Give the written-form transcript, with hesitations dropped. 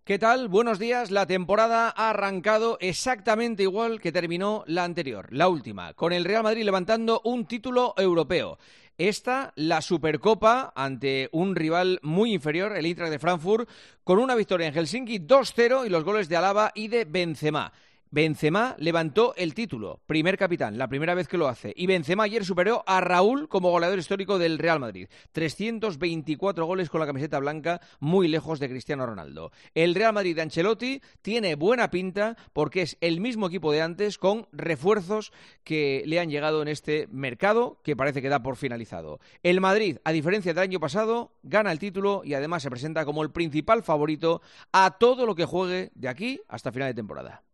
¿Qué tal? Buenos días. La temporada ha arrancado exactamente igual que terminó la anterior, la última, con el Real Madrid levantando un título europeo. Esta, la Supercopa, ante un rival muy inferior, el Eintracht de Frankfurt, con una victoria en Helsinki 2-0 y los goles de Alaba y de Benzema. Benzema levantó el título, primer capitán, la primera vez que lo hace. Y Benzema ayer superó a Raúl como goleador histórico del Real Madrid. 324 goles con la camiseta blanca, muy lejos de Cristiano Ronaldo. El Real Madrid de Ancelotti tiene buena pinta porque es el mismo equipo de antes con refuerzos que le han llegado en este mercado que parece que da por finalizado. El Madrid, a diferencia del año pasado, gana el título y además se presenta como el principal favorito a todo lo que juegue de aquí hasta final de temporada.